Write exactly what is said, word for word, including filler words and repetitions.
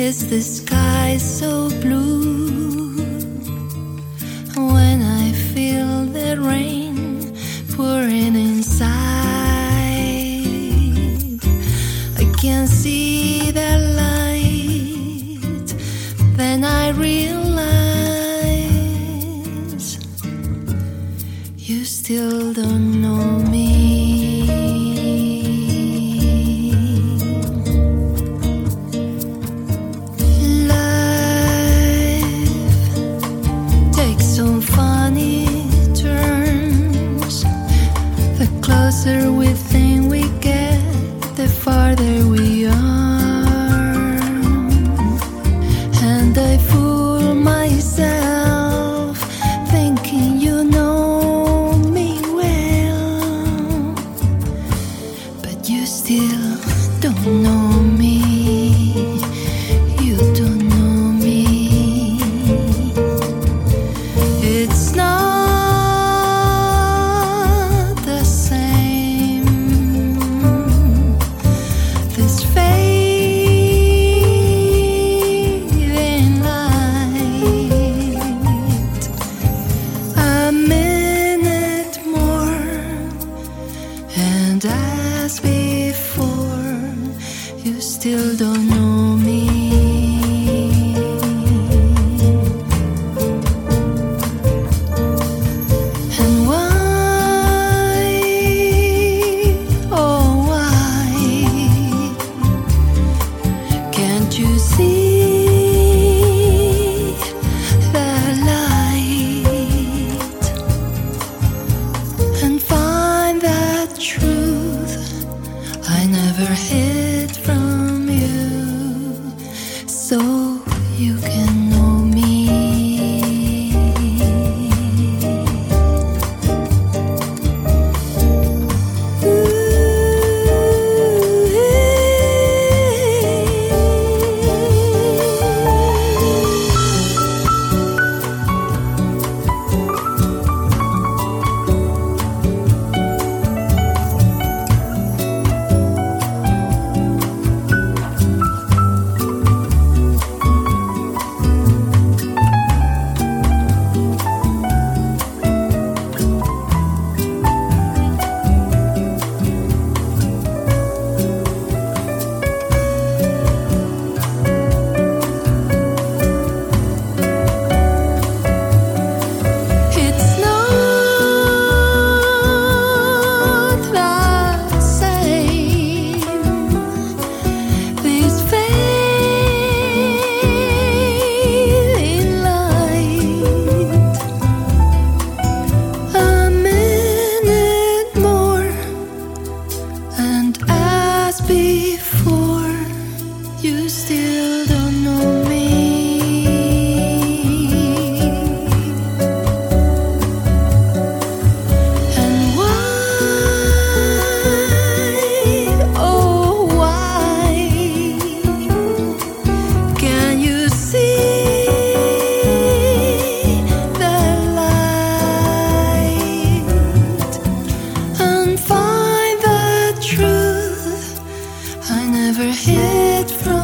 Is the sky so blue? When I feel the rain pouring inside, I can see the light. Then I realize you still don't know me. The closer we think we get, the farther we are. And I fool myself thinking you know me well, but you still don't know me. You don't know me. It's not as before, you still don't know me. And why, oh why, can't you see the light and find that truth I never hid from you, so you can know me. Before, you still don't know me. And why, oh why, can you see the light and find the truth I never hid from?